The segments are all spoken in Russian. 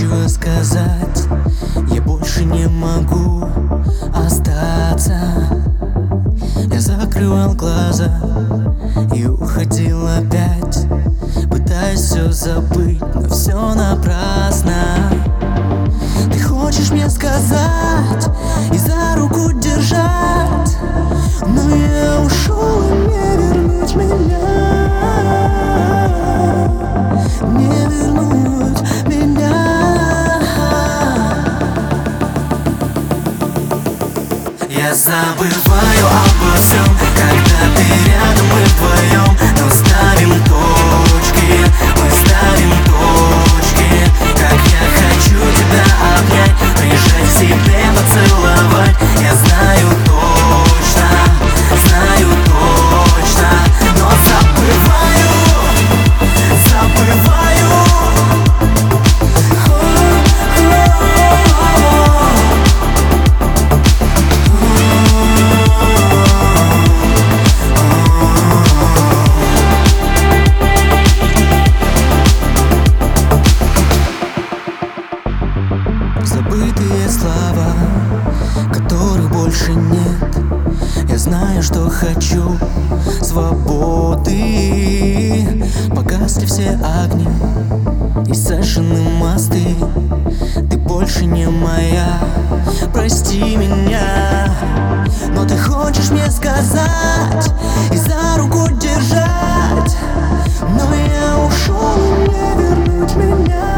хочу сказать, я больше не могу остаться. Я закрывал глаза и уходил опять, пытаясь все забыть, но все напрасно. Ты хочешь мне сказать и за руку держать, но я ушел, и не вернуть меня, не вернуть меня. Я забываю обо всем, когда ты рядом, мы вдвоем, но ставим точки, мы ставим точки. Как я хочу тебя обнять, прижать к себе, поцеловать. Я знаю точно, но забываю. Забытые слова, которых больше нет. Я знаю, что хочу свободы. Погасли все огни и сожжены мосты. Ты больше не моя, прости меня. Но ты хочешь мне сказать и за руку держать, но я ушел, и не вернуть меня,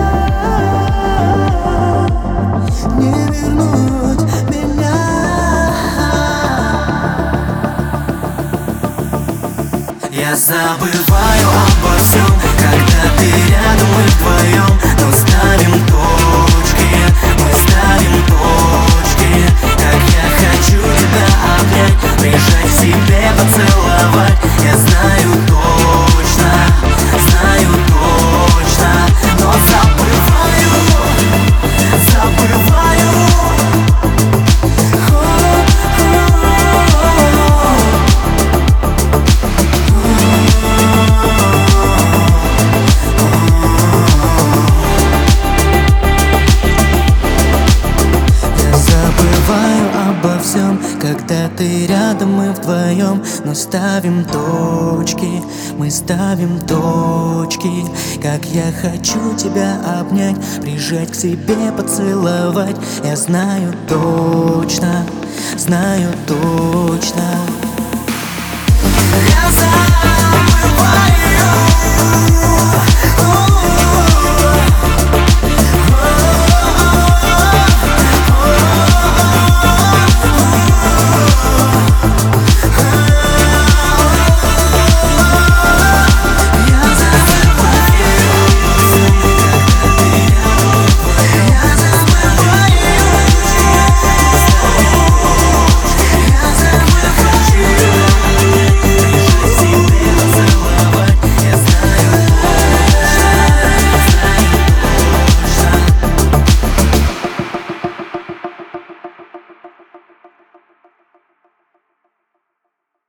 не вернуть меня. Я забываю обо всем, когда ты рядом, мы вдвоем, но ставим точки, мы ставим точки. Как я хочу тебя обнять, прижать к себе, поцеловать. Я знаю точно, но забываю. Обо всем, когда ты рядом, мы вдвоем, но ставим точки, мы ставим точки. Как я хочу тебя обнять, прижать к себе, поцеловать. Я знаю точно, я забываю.